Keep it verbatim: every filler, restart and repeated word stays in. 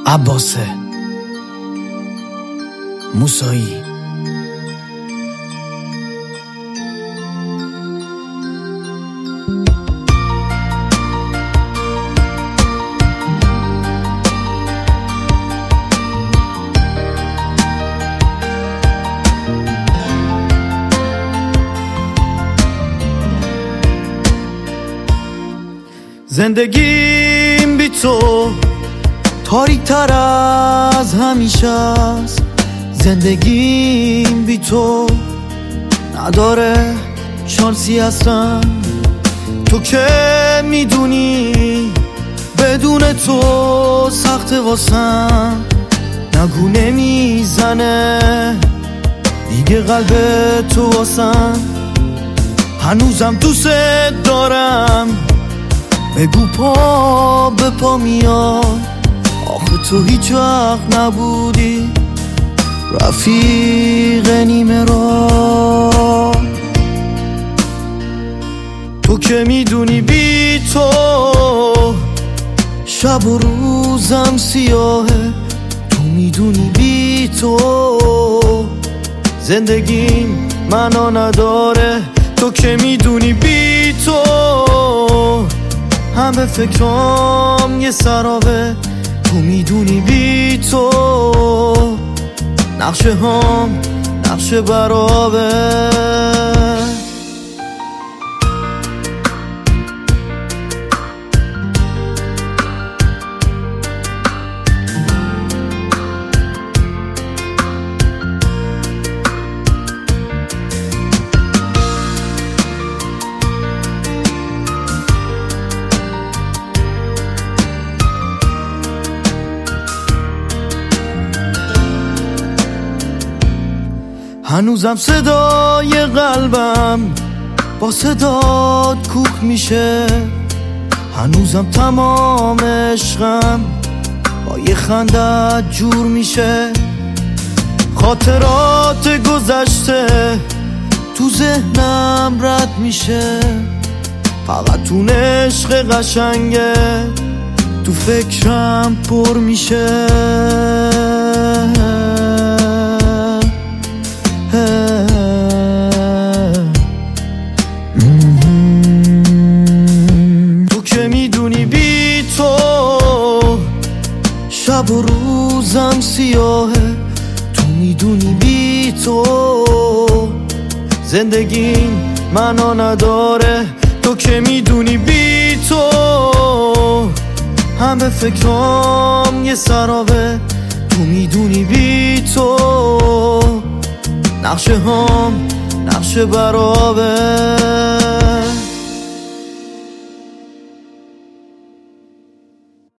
عباسه موسایی. زندگیم بی تو تاریک تر از همیشه است. زندگیم بی تو نداره شانسی هستم. تو که میدونی بدون تو سخت واسم. نگو نمیزنه دیگه قلب تو واسم. هنوزم دوست دارم، بگو پا به پا میاد. آخه تو هیچ وقت نبودی رفیق نیمه را. تو که میدونی بی تو شب و روزم سیاهه. تو میدونی بی تو زندگیم منو نداره. تو که میدونی بی تو همه فکرام یه سرابه. تو میدونی بی تو نقشه هم نقشه برابه. هنوزم صدای قلبم با صدات کوک میشه. هنوزم تمام عشقم با یه خندت جور میشه. خاطرات گذشته تو ذهنم رد میشه. فقط اون عشق قشنگه تو فکرم پر میشه. تو که میدونی بی تو شب و روزم سیاهه. تو میدونی بی تو زندگیم منو نداره. تو که میدونی بی تو همه فکرام یه سرابه. تو میدونی بی تو نقشه هم نقشه برابه.